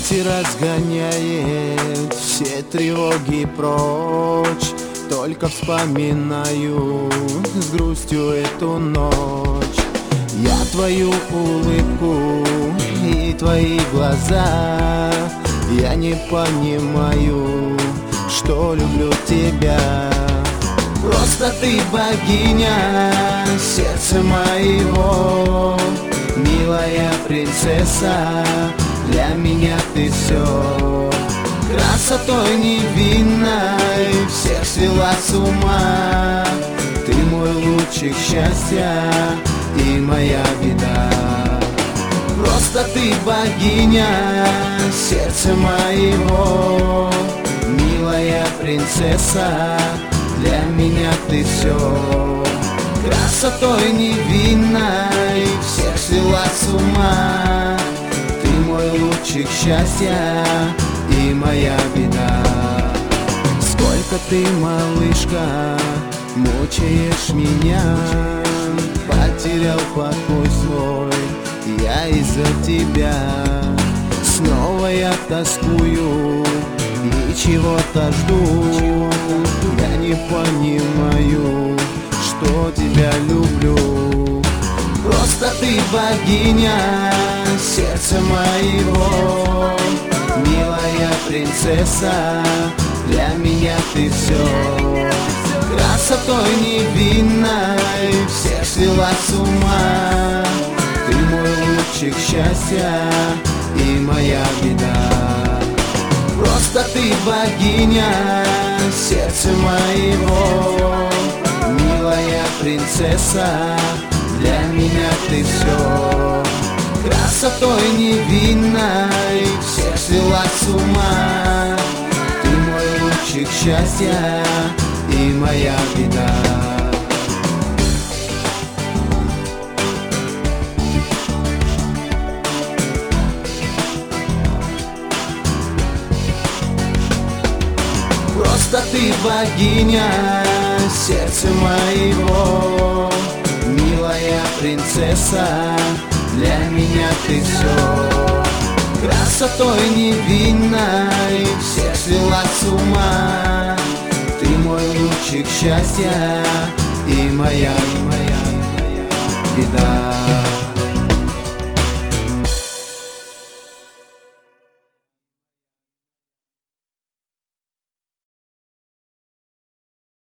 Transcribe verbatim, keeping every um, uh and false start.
и разгоняет все тревоги прочь. Только вспоминаю с грустью эту ночь. Я твою улыбку и твои глаза, я не понимаю, что люблю тебя. Просто ты богиня сердца моего, милая принцесса, для меня ты все. Красотой невинной всех свела с ума. Ты мой лучик счастья и моя беда. Просто ты богиня сердца моего, милая принцесса, для меня ты все. Красотой невинной всех свела с ума. Ты мой лучик счастья и моя беда. Сколько ты, малышка, мучаешь меня, потерял покой свой я из-за тебя. Снова я тоскую и чего-то жду. Я не понимаю, что тебя люблю. Просто ты богиня сердца моего, милая принцесса, для меня ты все. Красотой невинной всех свела с ума. Ты мой лучик счастья и моя беда. Просто ты богиня сердца моего, милая принцесса, для меня ты все. Красотой невинной всех свела с ума. Ты мой лучик счастья и моя беда. Просто ты богиня сердца моего, милая принцесса, для меня ты все. Красотой невинной всех свела с ума. Ты мой лучик счастья и моя, моя, моя беда.